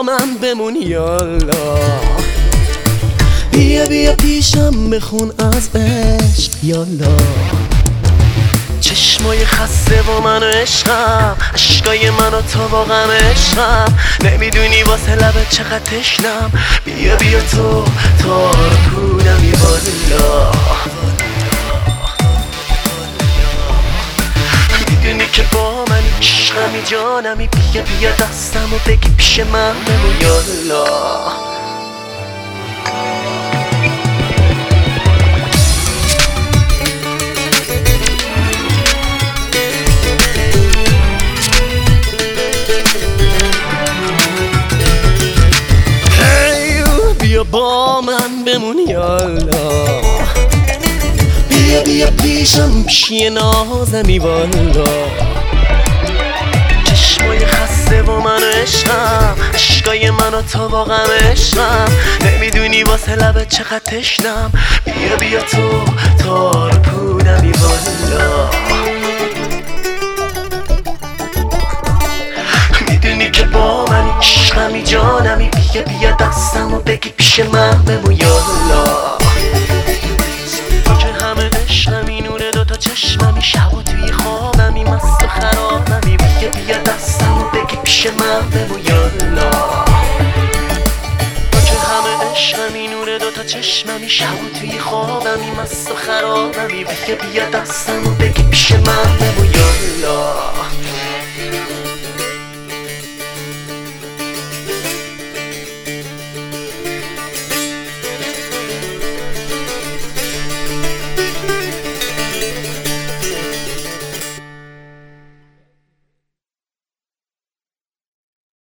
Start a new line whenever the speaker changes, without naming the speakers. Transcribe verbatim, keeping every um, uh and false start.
با من بمون یالا. بیا بیا پیشم بخون از عشق یالا. چشمای خسته و من و عشقم، عشقای من و تو واقعا عشقم. نمیدونی واسه لبت چقدر تشنم. بیا بیا تو تار پودمی والا. میدونی که با من عشقمی جانمی. بیا بیا دستم و بگی پیش من بمون یالا. بیا با من بمون یالا. بیا بیا پیشم پیشی نازمی والا. چشمای خسته و من و عشقم، عشقای من و تو واقعا عشقم. نمیدونی واسه لبت چقدر تشنم. بیا بیا تو تار پودمی والا. میدونی که با من عشقمی جانمی. بیا بیا دستم و بگی پیش من بمون یالا. تو که همه عشقمی، نور دوتا چشممی. شب و توی خوابمی مست و خرابمی. بیا بیا دستم و بگی پیش من بمون یالا. تو که همه عشقمی، نور دوتا چشممی. شب و توی خوابمی مست و خرابمی. بیا بیا دستم و بگی پیش من بمون یالا.